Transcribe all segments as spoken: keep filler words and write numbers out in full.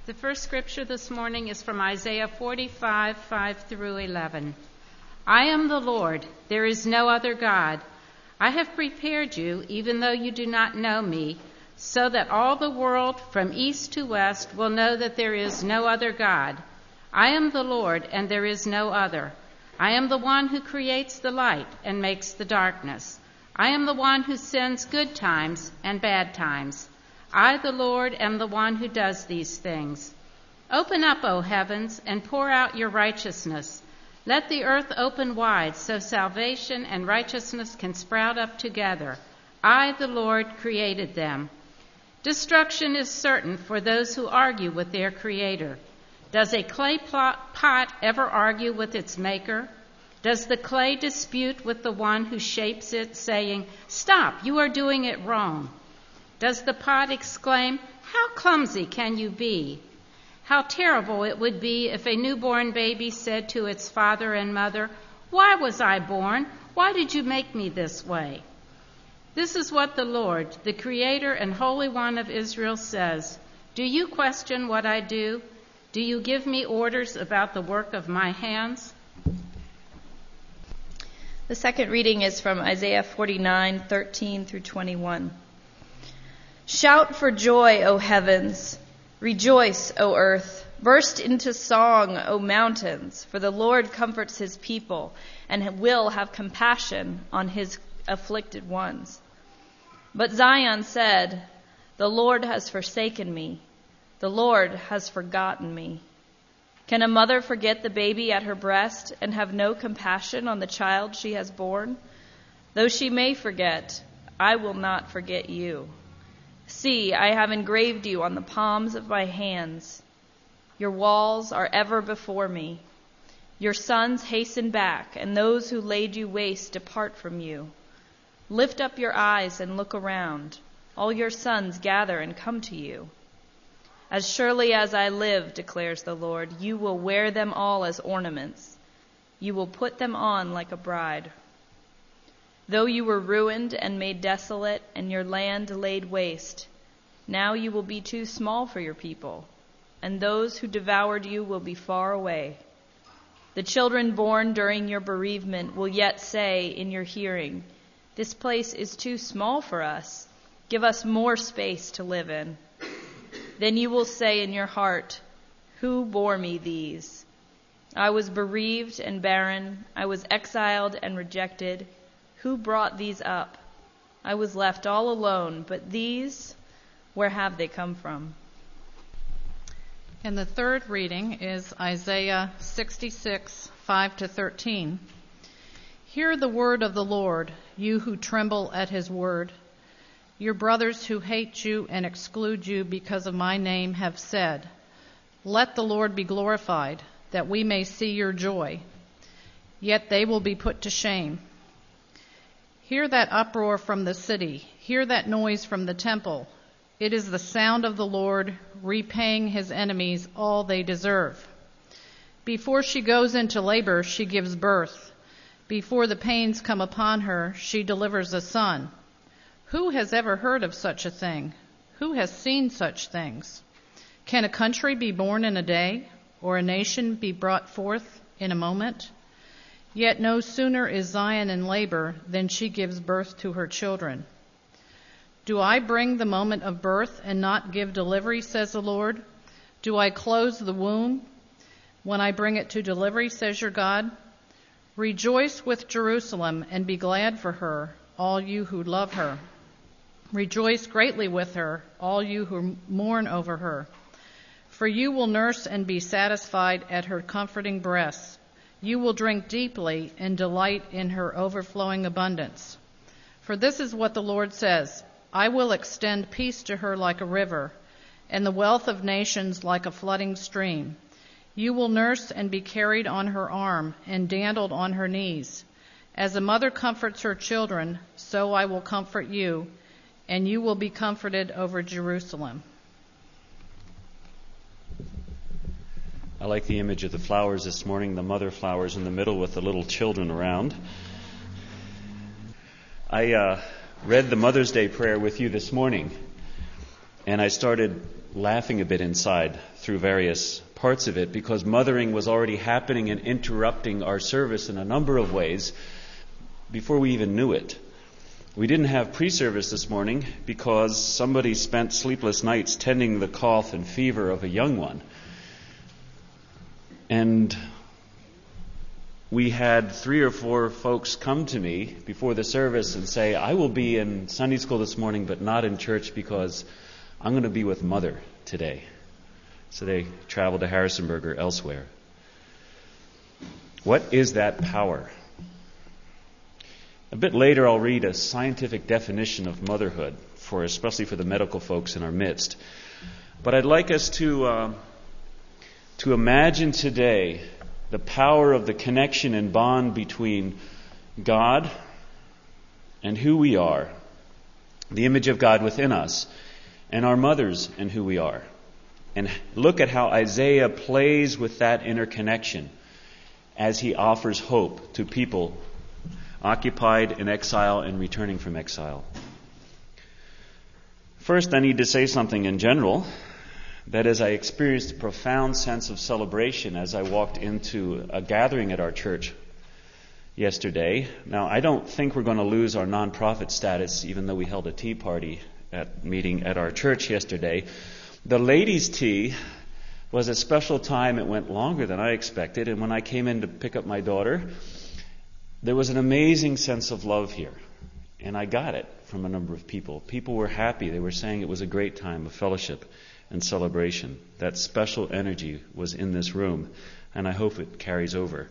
The first scripture this morning is from Isaiah forty-five, five through eleven. I am the Lord, there is no other God. I have prepared you, even though you do not know me, so that all the world from east to west will know that there is no other God. I am the Lord, and there is no other. I am the one who creates the light and makes the darkness. I am the one who sends good times and bad times. I, the Lord, am the one who does these things. Open up, O heavens, and pour out your righteousness. Let the earth open wide so salvation and righteousness can sprout up together. I, the Lord, created them. Destruction is certain for those who argue with their Creator. Does a clay pot ever argue with its maker? Does the clay dispute with the one who shapes it, saying, "Stop, you are doing it wrong"? Does the pot exclaim, "How clumsy can you be"? How terrible it would be if a newborn baby said to its father and mother, "Why was I born? Why did you make me this way?" This is what the Lord, the Creator and Holy One of Israel, says. Do you question what I do? Do you give me orders about the work of my hands? The second reading is from Isaiah forty-nine, thirteen through twenty-one. Shout for joy, O heavens! Rejoice, O earth! Burst into song, O mountains! For the Lord comforts his people and will have compassion on his afflicted ones. But Zion said, "The Lord has forsaken me. The Lord has forgotten me." Can a mother forget the baby at her breast and have no compassion on the child she has borne? Though she may forget, I will not forget you. See, I have engraved you on the palms of my hands. Your walls are ever before me. Your sons hasten back, and those who laid you waste depart from you. Lift up your eyes and look around. All your sons gather and come to you. As surely as I live, declares the Lord, you will wear them all as ornaments. You will put them on like a bride. Though you were ruined and made desolate, and your land laid waste, now you will be too small for your people, and those who devoured you will be far away. The children born during your bereavement will yet say in your hearing, "This place is too small for us. Give us more space to live in." Then you will say in your heart, "Who bore me these? I was bereaved and barren. I was exiled and rejected. Who brought these up? I was left all alone, but these, where have they come from?" And the third reading is Isaiah sixty-six, five to thirteen. Hear the word of the Lord, you who tremble at his word. Your brothers who hate you and exclude you because of my name have said, "Let the Lord be glorified, that we may see your joy." Yet they will be put to shame. Hear that uproar from the city. Hear that noise from the temple. It is the sound of the Lord repaying his enemies all they deserve. Before she goes into labor, she gives birth. Before the pains come upon her, she delivers a son. Who has ever heard of such a thing? Who has seen such things? Can a country be born in a day, or a nation be brought forth in a moment? Yet no sooner is Zion in labor than she gives birth to her children. Do I bring the moment of birth and not give delivery, says the Lord? Do I close the womb when I bring it to delivery, says your God? Rejoice with Jerusalem and be glad for her, all you who love her. Rejoice greatly with her, all you who mourn over her. For you will nurse and be satisfied at her comforting breasts. You will drink deeply and delight in her overflowing abundance. For this is what the Lord says, I will extend peace to her like a river, and the wealth of nations like a flooding stream. You will nurse and be carried on her arm and dandled on her knees. As a mother comforts her children, so I will comfort you, and you will be comforted over Jerusalem. I like the image of the flowers this morning, the mother flowers in the middle with the little children around. I uh, read the Mother's Day prayer with you this morning, And I started laughing a bit inside through various parts of it because mothering was already happening and interrupting our service in a number of ways before we even knew it. We didn't have pre-service this morning because somebody spent sleepless nights tending the cough and fever of a young one. And we had three or four folks come to me before the service and say, I will be in Sunday school this morning but not in church because I'm going to be with Mother today. So they traveled to Harrisonburg or elsewhere. What is that power? A bit later I'll read a scientific definition of motherhood, for especially for the medical folks in our midst. But I'd like us to uh, to imagine today the power of the connection and bond between God and who we are, the image of God within us, and our mothers and who we are. And look at how Isaiah plays with that interconnection as he offers hope to people occupied in exile and returning from exile. First, I need to say something in general. That is, I experienced a profound sense of celebration as I walked into a gathering at our church yesterday. Now, I don't think we're going to lose our nonprofit status, even though we held a tea party at meeting at our church yesterday. The ladies' tea was a special time. It went longer than I expected. And when I came in to pick up my daughter, there was an amazing sense of love here. And I got it from a number of people. People were happy. They were saying it was a great time of fellowship and celebration. That special energy was in this room, and I hope it carries over.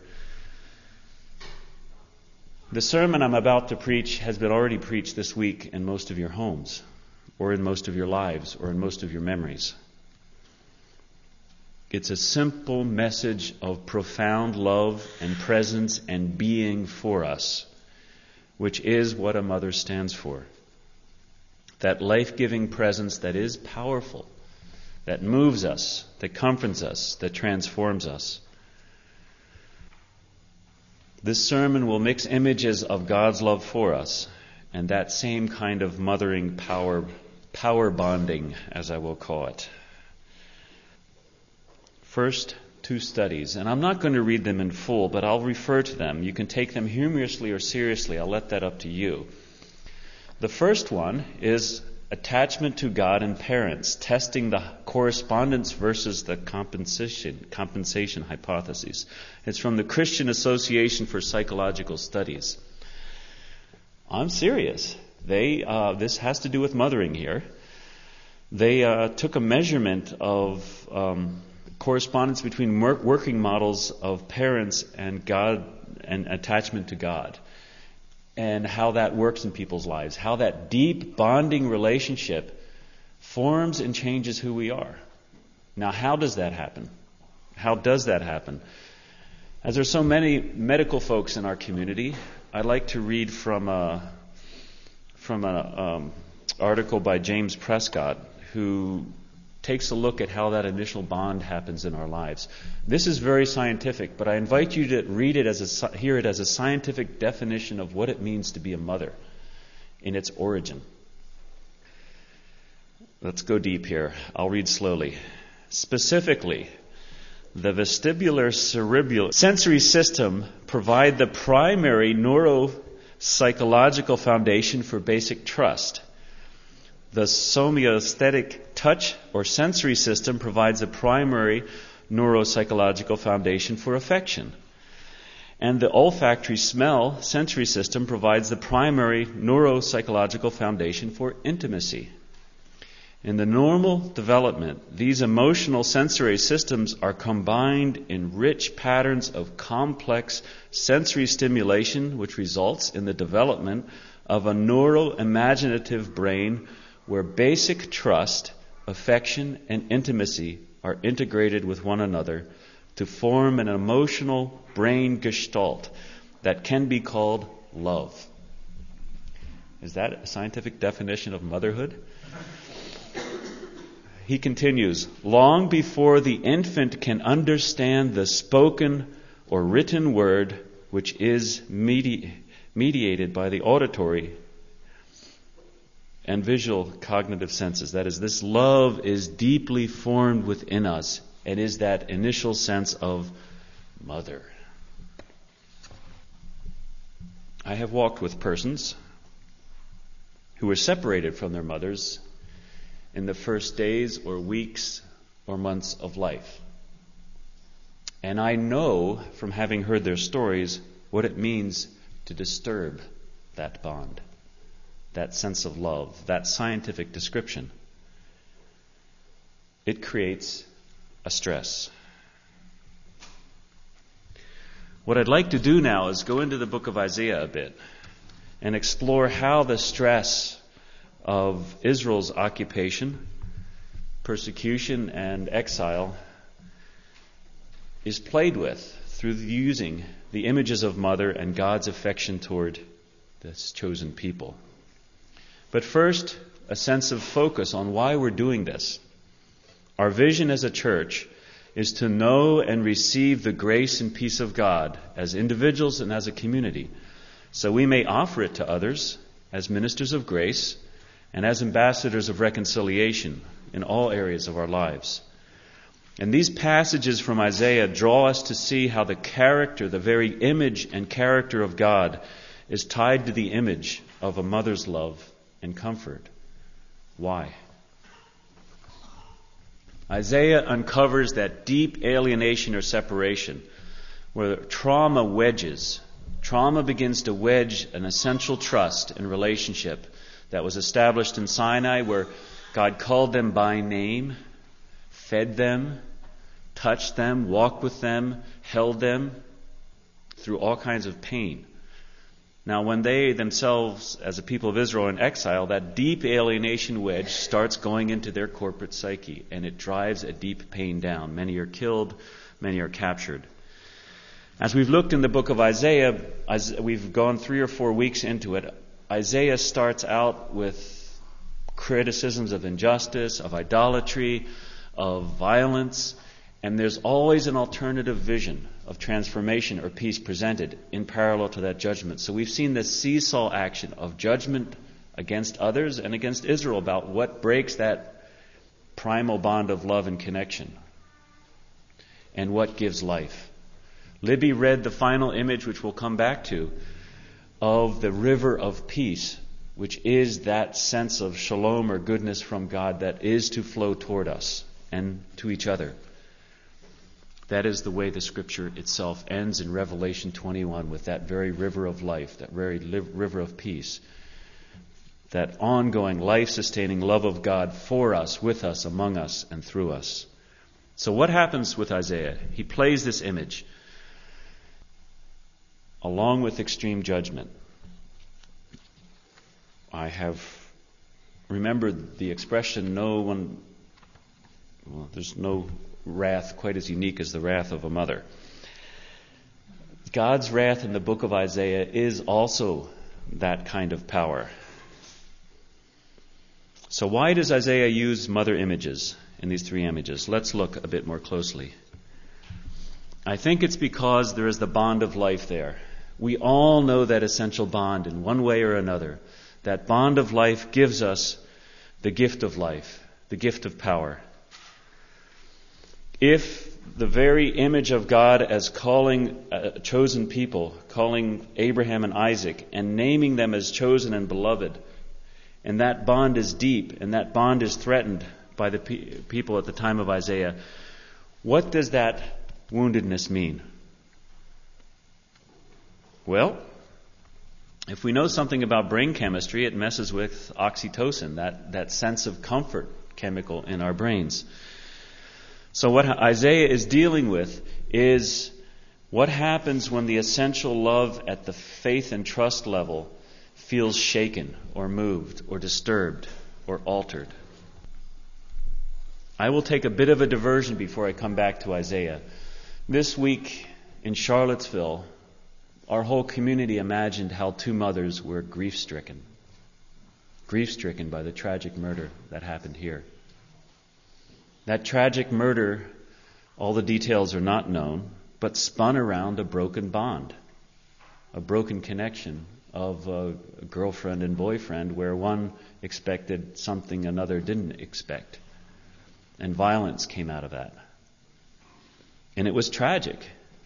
The sermon I'm about to preach has been already preached this week in most of your homes, or in most of your lives, or in most of your memories. It's a simple message of profound love and presence and being for us, which is what a mother stands for. That life-giving presence that is powerful, that moves us, that comforts us, that transforms us. This sermon will mix images of God's love for us and that same kind of mothering power, power bonding, as I will call it. First, two studies, and I'm not going to read them in full, but I'll refer to them. You can take them humorously or seriously. I'll let that up to you. The first one is attachment to God and parents, testing the correspondence versus the compensation compensation hypotheses. It's from the Christian Association for Psychological Studies. I'm serious. They uh, this has to do with mothering here. They uh, took a measurement of um, correspondence between work, working models of parents and God and attachment to God, and how that works in people's lives, how that deep bonding relationship forms and changes who we are. Now, how does that happen? How does that happen? As there's so many medical folks in our community, I'd like to read from a from an um, article by James Prescott, who takes a look at how that initial bond happens in our lives. This is very scientific, but I invite you to read it as a, hear it as a scientific definition of what it means to be a mother in its origin. Let's go deep here. I'll read slowly. Specifically, the vestibular cerebral sensory system provide the primary neuropsychological foundation for basic trust. The somaesthetic touch or sensory system provides a primary neuropsychological foundation for affection. And the olfactory smell sensory system provides the primary neuropsychological foundation for intimacy. In the normal development, these emotional sensory systems are combined in rich patterns of complex sensory stimulation, which results in the development of a neuroimaginative brain where basic trust, affection, and intimacy are integrated with one another to form an emotional brain gestalt that can be called love. Is that a scientific definition of motherhood? He continues, long before the infant can understand the spoken or written word, which is medi- mediated by the auditory and visual cognitive senses. That is, this love is deeply formed within us and is that initial sense of mother. I have walked with persons who were separated from their mothers in the first days or weeks or months of life. And I know from having heard their stories what it means to disturb that bond, that sense of love, that scientific description. It creates a stress. What I'd like to do now is go into the book of Isaiah a bit and explore how the stress of Israel's occupation, persecution, and exile is played with through using the images of mother and God's affection toward this chosen people. But first, a sense of focus on why we're doing this. Our vision as a church is to know and receive the grace and peace of God as individuals and as a community, so we may offer it to others as ministers of grace and as ambassadors of reconciliation in all areas of our lives. And these passages from Isaiah draw us to see how the character, the very image and character of God, is tied to the image of a mother's love and comfort. Why? Isaiah uncovers that deep alienation or separation where trauma wedges. Trauma begins to wedge an essential trust and relationship that was established in Sinai, where God called them by name, fed them, touched them, walked with them, held them through all kinds of pain. Now, when they themselves, as a people of Israel, are in exile, that deep alienation wedge starts going into their corporate psyche, and it drives a deep pain down. Many are killed, many are captured. As we've looked in the book of Isaiah, as we've gone three or four weeks into it, Isaiah starts out with criticisms of injustice, of idolatry, of violence, and there's always an alternative vision of transformation or peace presented in parallel to that judgment. So we've seen this seesaw action of judgment against others and against Israel about what breaks that primal bond of love and connection and what gives life. Libby read the final image, which we'll come back to, of the river of peace, which is that sense of shalom or goodness from God that is to flow toward us and to each other. That is the way the Scripture itself ends in Revelation twenty-one, with that very river of life, that very li- river of peace, that ongoing life-sustaining love of God for us, with us, among us, and through us. So what happens with Isaiah? He plays this image along with extreme judgment. I have remembered the expression, no one, well, there's no wrath quite as unique as the wrath of a mother. God's wrath in the book of Isaiah is also that kind of power. So why does Isaiah use mother images in these three images? Let's look a bit more closely. I think it's because there is the bond of life there. We all know that essential bond in one way or another. That bond of life gives us the gift of life, the gift of power. If the very image of God as calling a chosen people, calling Abraham and Isaac, and naming them as chosen and beloved, and that bond is deep, and that bond is threatened by the pe- people at the time of Isaiah, what does that woundedness mean? Well, if we know something about brain chemistry, it messes with oxytocin, that, that sense of comfort chemical in our brains. So what Isaiah is dealing with is what happens when the essential love at the faith and trust level feels shaken or moved or disturbed or altered. I will take a bit of a diversion before I come back to Isaiah. This week in Charlottesville, our whole community imagined how two mothers were grief-stricken. Grief-stricken by the tragic murder that happened here. That tragic murder, all the details are not known, but spun around a broken bond, a broken connection of a girlfriend and boyfriend where one expected something another didn't expect. And violence came out of that. And it was tragic.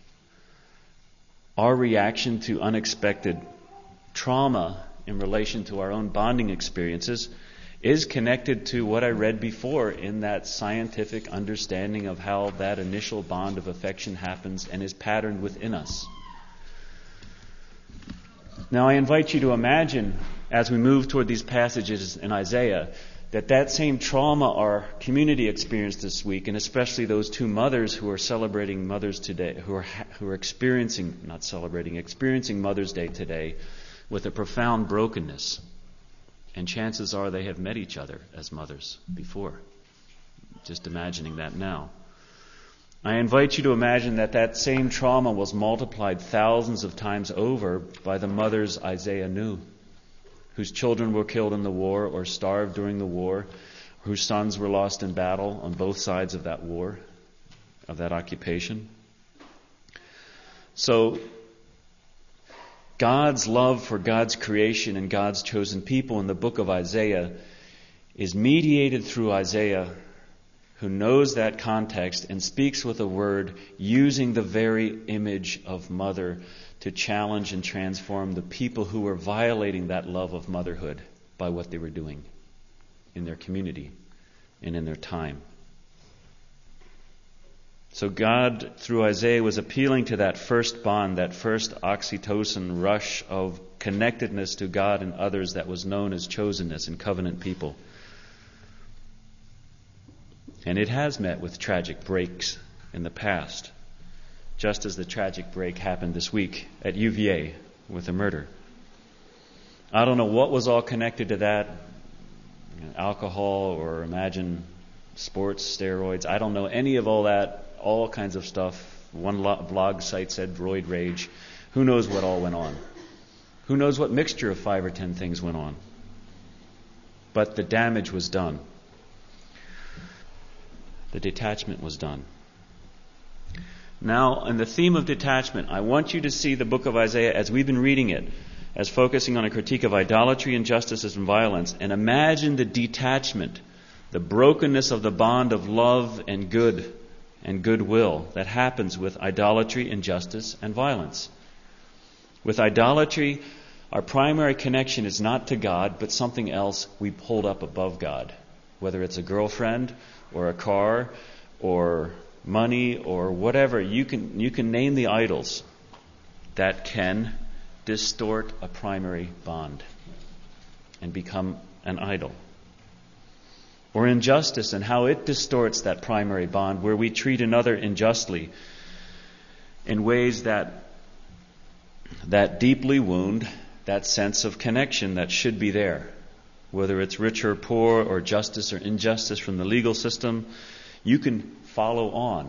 Our reaction to unexpected trauma in relation to our own bonding experiences is connected to what I read before in that scientific understanding of how that initial bond of affection happens and is patterned within us. Now I invite you to imagine, as we move toward these passages in Isaiah, that that same trauma our community experienced this week, and especially those two mothers who are celebrating Mother's today, who are who are experiencing, not celebrating, experiencing Mother's Day today with a profound brokenness. And chances are they have met each other as mothers before. Just imagining that now. I invite you to imagine that that same trauma was multiplied thousands of times over by the mothers Isaiah knew, whose children were killed in the war or starved during the war, whose sons were lost in battle on both sides of that war, of that occupation. So, God's love for God's creation and God's chosen people in the book of Isaiah is mediated through Isaiah, who knows that context and speaks with a word using the very image of mother to challenge and transform the people who were violating that love of motherhood by what they were doing in their community and in their time. So God, through Isaiah, was appealing to that first bond, that first oxytocin rush of connectedness to God and others that was known as chosenness and covenant people. And it has met with tragic breaks in the past, just as the tragic break happened this week at U V A with a murder. I don't know what was all connected to that, you know, alcohol or imagine sports, steroids. I don't know any of all that, all kinds of stuff. One blog site said roid rage. Who knows what all went on? Who knows what mixture of five or ten things went on? But the damage was done. The detachment was done. Now, in the theme of detachment, I want you to see the book of Isaiah as we've been reading it, as focusing on a critique of idolatry, injustice, and violence, and imagine the detachment, the brokenness of the bond of love and good and goodwill that happens with idolatry, injustice, and violence. With idolatry, our primary connection is not to God, but something else we hold up above God, whether it's a girlfriend or a car or money or whatever. You can you can name the idols that can distort a primary bond and become an idol. Or injustice and how it distorts that primary bond, where we treat another unjustly in ways that that deeply wound that sense of connection that should be there. Whether it's rich or poor, or justice or injustice from the legal system, you can follow on.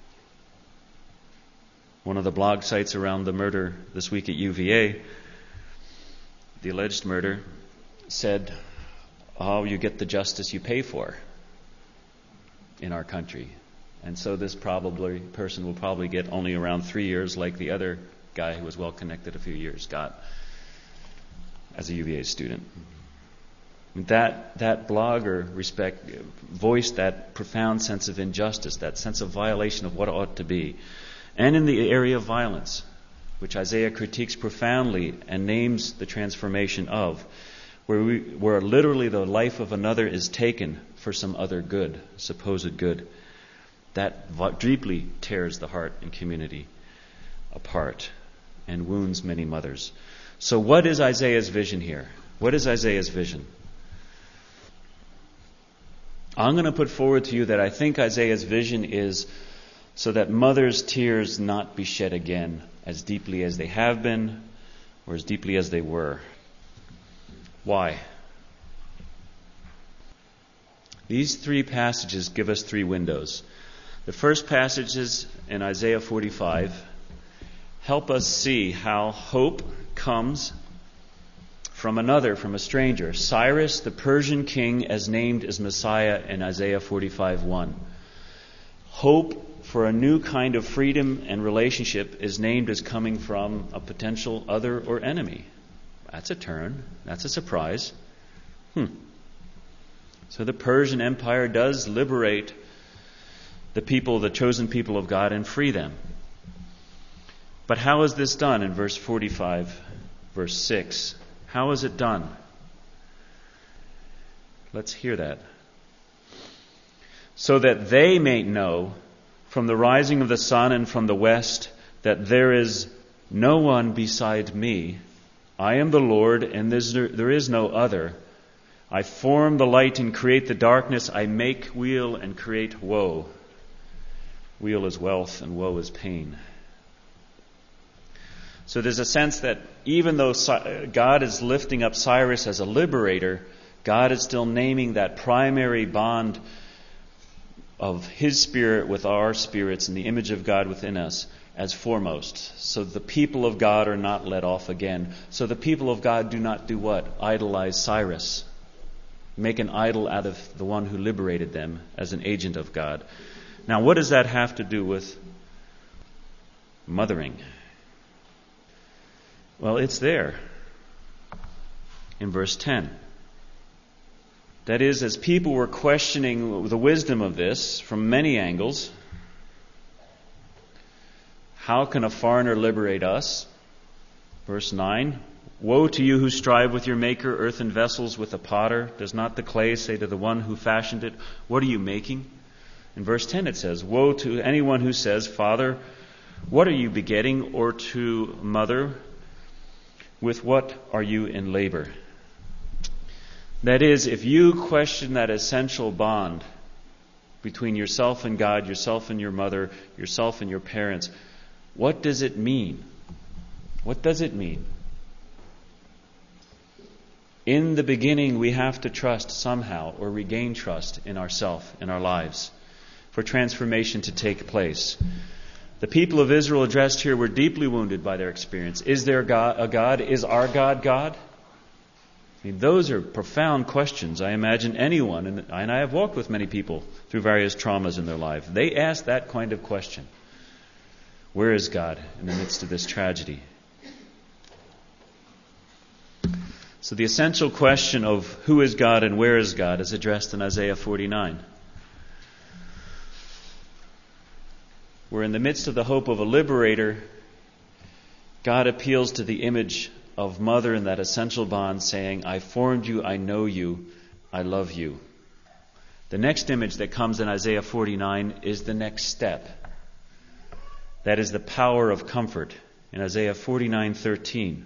One of the blog sites around the murder this week at U V A, the alleged murder, said, oh, you get the justice you pay for in our country. And so this probably person will probably get only around three years like the other guy who was well connected a few years got as a U V A student. That that blogger respect voiced that profound sense of injustice, that sense of violation of what ought to be. And in the area of violence, which Isaiah critiques profoundly and names the transformation of, where we, where literally the life of another is taken for some other good, supposed good, that deeply tears the heart and community apart and wounds many mothers. So what is Isaiah's vision here? What is Isaiah's vision? I'm going to put forward to you that I think Isaiah's vision is so that mothers' tears not be shed again as deeply as they have been or as deeply as they were. Why? These three passages give us three windows. The first passages in Isaiah forty-five help us see how hope comes from another, from a stranger. Cyrus, the Persian king, as named as Messiah in Isaiah forty-five one. Hope for a new kind of freedom and relationship is named as coming from a potential other or enemy. that's a turn. That's a surprise. Hmm. So the Persian Empire does liberate the people, the chosen people of God, and free them. But how is this done in verse forty-five, verse six? How is it done? Let's hear that. So that they may know from the rising of the sun and from the west that there is no one beside me. I am the Lord, and there is no other. I form the light and create the darkness. I make weal and create woe. Weal is wealth and woe is pain. So there's a sense that even though God is lifting up Cyrus as a liberator, God is still naming that primary bond of His Spirit with our spirits and the image of God within us as foremost. So the people of God are not let off again. So the people of God do not do what? Idolize Cyrus. Make an idol out of the one who liberated them as an agent of God. Now, what does that have to do with mothering? Well, it's there in verse ten. That is, as people were questioning the wisdom of this from many angles, how can a foreigner liberate us? Verse nine, woe to you who strive with your maker, earthen vessels with a potter. Does not the clay say to the one who fashioned it, what are you making? In verse ten it says, woe to anyone who says, Father, what are you begetting? Or to mother, with what are you in labor? That is, if you question that essential bond between yourself and God, yourself and your mother, yourself and your parents, what does it mean? What does it mean? In the beginning, we have to trust somehow or regain trust in ourself, in our lives, for transformation to take place. The people of Israel addressed here were deeply wounded by their experience. Is there God, a God? Is our God God? I mean, those are profound questions. I imagine anyone, and I have walked with many people through various traumas in their life, they ask that kind of question. Where is God in the midst of this tragedy? So the essential question of who is God and where is God is addressed in Isaiah forty-nine. Where in the midst of the hope of a liberator, God appeals to the image of mother in that essential bond, saying, I formed you, I know you, I love you. The next image that comes in Isaiah forty-nine is the next step. That is the power of comfort in Isaiah forty-nine thirteen.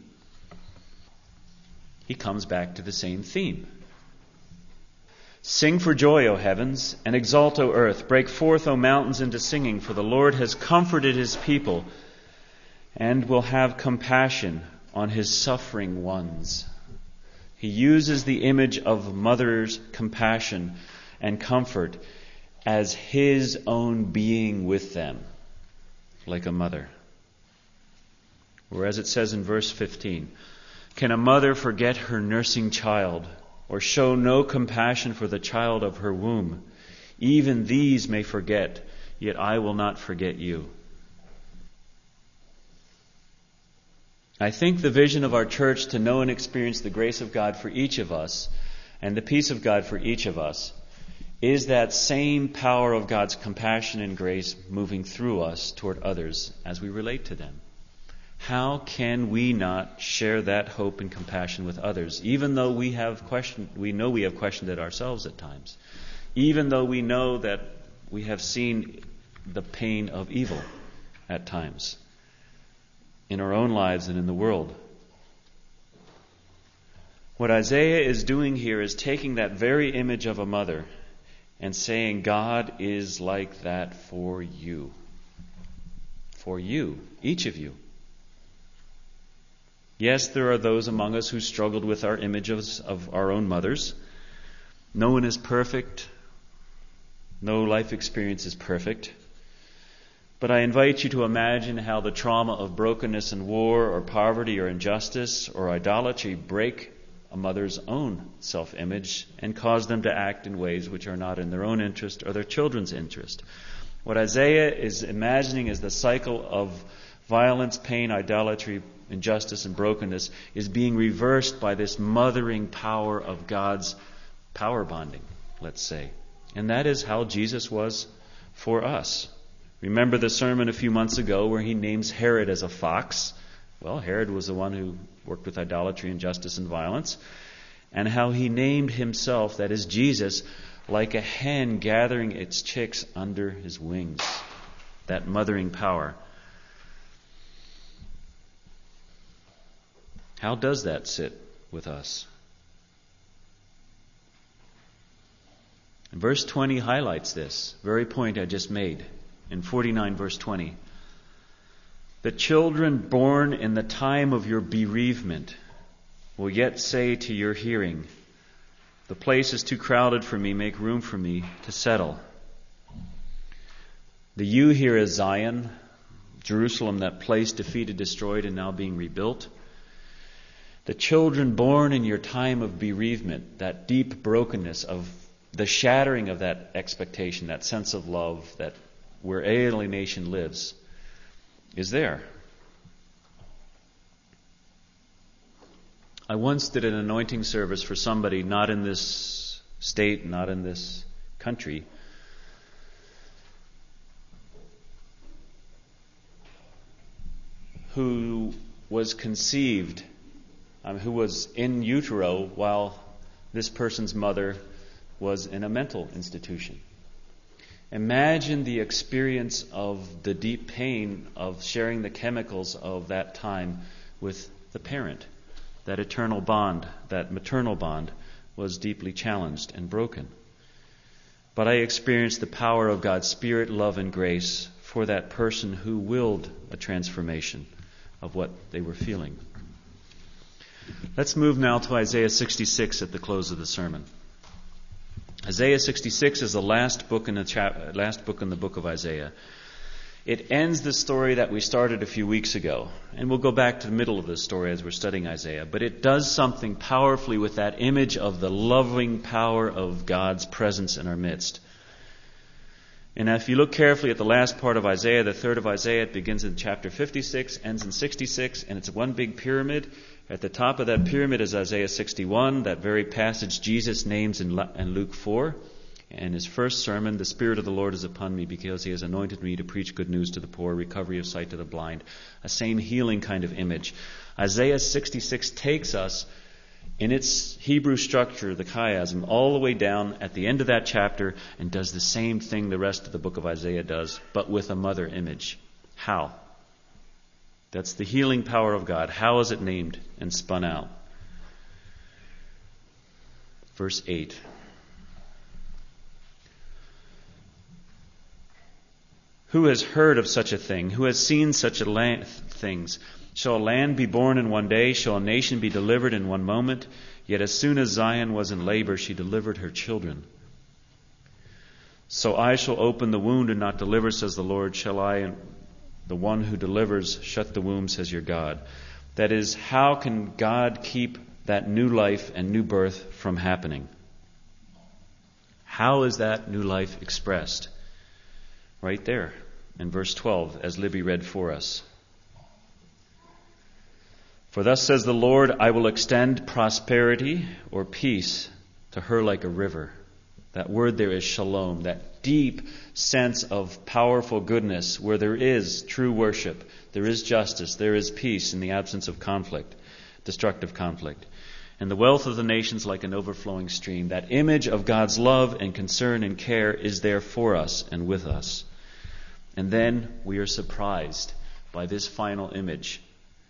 He comes back to the same theme. Sing for joy, O heavens, and exult, O earth. Break forth, O mountains, into singing, for the Lord has comforted His people and will have compassion on His suffering ones. He uses the image of mother's compassion and comfort as His own being with them, like a mother. Whereas it says in verse fifteen, can a mother forget her nursing child, or show no compassion for the child of her womb? Even these may forget, yet I will not forget you. I think the vision of our church to know and experience the grace of God for each of us and the peace of God for each of us is that same power of God's compassion and grace moving through us toward others as we relate to them. How can we not share that hope and compassion with others, even though we have questioned, we know we have questioned it ourselves at times, even though we know that we have seen the pain of evil at times in our own lives and in the world. What Isaiah is doing here is taking that very image of a mother and saying, God is like that for you. For you, each of you. Yes, there are those among us who struggled with our images of our own mothers. No one is perfect. No life experience is perfect. But I invite you to imagine how the trauma of brokenness and war or poverty or injustice or idolatry break a mother's own self-image and cause them to act in ways which are not in their own interest or their children's interest. What Isaiah is imagining is the cycle of violence, pain, idolatry, injustice and brokenness is being reversed by this mothering power of God's power bonding, let's say. And that is how Jesus was for us. Remember the sermon a few months ago where he names Herod as a fox? Well, Herod was the one who worked with idolatry, injustice, and violence. And how he named himself, that is Jesus, like a hen gathering its chicks under his wings. That mothering power. How does that sit with us? And verse twenty highlights this very point I just made. In forty-nine, verse twenty. The children born in the time of your bereavement will yet say to your hearing, the place is too crowded for me, make room for me to settle. The you here is Zion, Jerusalem, that place defeated, destroyed, and now being rebuilt. The children born in your time of bereavement, that deep brokenness of the shattering of that expectation, that sense of love, that where alienation lives, is there. I once did an anointing service for somebody not in this state, not in this country, who was conceived, um, who was in utero while this person's mother was in a mental institution. Imagine the experience of the deep pain of sharing the chemicals of that time with the parent. That eternal bond, that maternal bond, was deeply challenged and broken. But I experienced the power of God's Spirit, love, and grace for that person who willed a transformation of what they were feeling. Let's move now to Isaiah sixty-six at the close of the sermon. Isaiah sixty-six is the last book in the chap- last book in the book of Isaiah. It ends the story that we started a few weeks ago, and we'll go back to the middle of the story as we're studying Isaiah. But it does something powerfully with that image of the loving power of God's presence in our midst. And if you look carefully at the last part of Isaiah, the third of Isaiah, it begins in chapter fifty-six, ends in sixty-six, and it's one big pyramid. At the top of that pyramid is Isaiah sixty-one, that very passage Jesus names in Luke four. And his first sermon, the Spirit of the Lord is upon me because he has anointed me to preach good news to the poor, recovery of sight to the blind. A same healing kind of image. Isaiah sixty-six takes us in its Hebrew structure, the chiasm, all the way down at the end of that chapter and does the same thing the rest of the book of Isaiah does, but with a mother image. How? That's the healing power of God. How is it named and spun out? Verse eight. Who has heard of such a thing? Who has seen such a land, things? Shall a land be born in one day? Shall a nation be delivered in one moment? Yet as soon as Zion was in labor, she delivered her children. So I shall open the wound and not deliver, says the Lord. Shall I, the one who delivers, shut the womb, says your God. That is, how can God keep that new life and new birth from happening? How is that new life expressed? Right there in verse twelve, as Libby read for us. For thus says the Lord, I will extend prosperity or peace to her like a river. That word there is shalom, that deep sense of powerful goodness where there is true worship, there is justice, there is peace in the absence of conflict, destructive conflict. And the wealth of the nations like an overflowing stream. That image of God's love and concern and care is there for us and with us. And then we are surprised by this final image.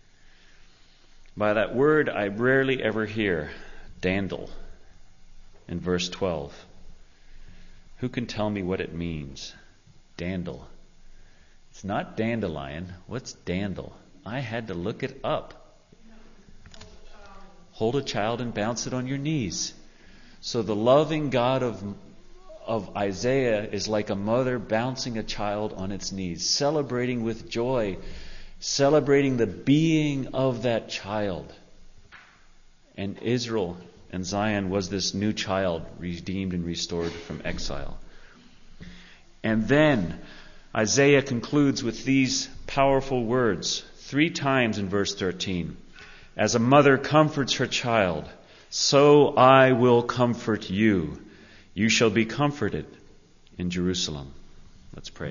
By that word I rarely ever hear, dandle, in verse twelve. Who can tell me what it means? Dandle. It's not dandelion. What's dandle? I had to look it up. Hold a child and bounce it on your knees. So the loving God of of Isaiah is like a mother bouncing a child on its knees, celebrating with joy, celebrating the being of that child. And Israel and Zion was this new child, redeemed and restored from exile. And then Isaiah concludes with these powerful words, three times in verse thirteen. As a mother comforts her child, so I will comfort you. You shall be comforted in Jerusalem. Let's pray.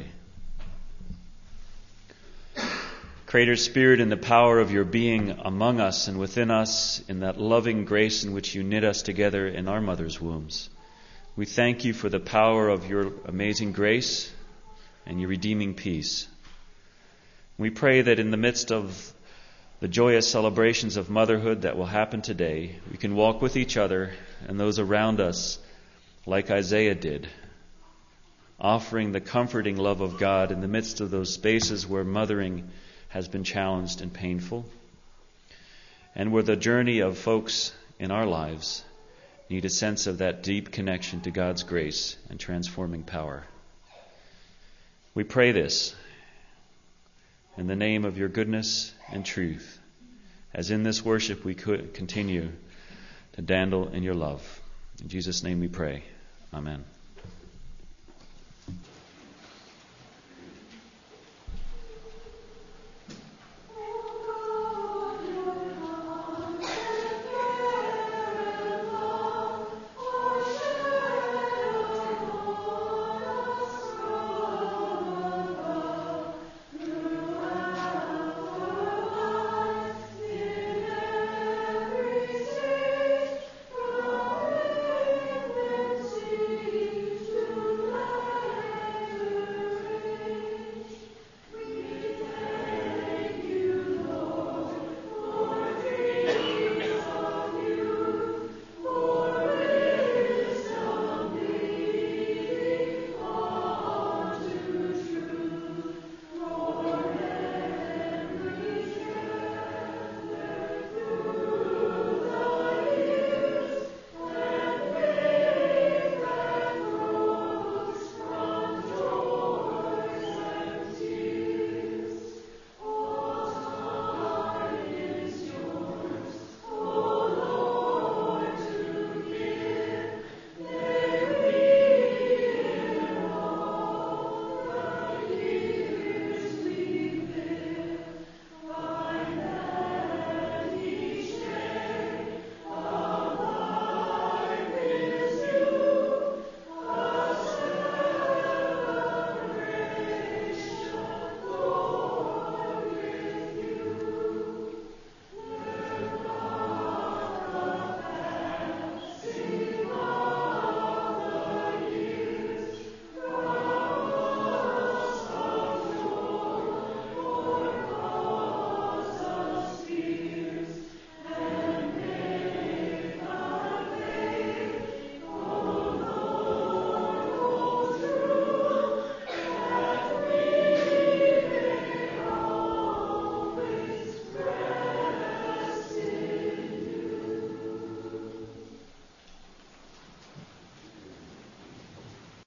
Creator Spirit, in the power of your being among us and within us, in that loving grace in which you knit us together in our mother's wombs, we thank you for the power of your amazing grace and your redeeming peace. We pray that in the midst of the joyous celebrations of motherhood that will happen today, we can walk with each other and those around us like Isaiah did, offering the comforting love of God in the midst of those spaces where mothering has been challenged and painful, and where the journey of folks in our lives need a sense of that deep connection to God's grace and transforming power. We pray this in the name of your goodness and truth, as in this worship we could continue to dandle in your love. In Jesus' name we pray. Amen.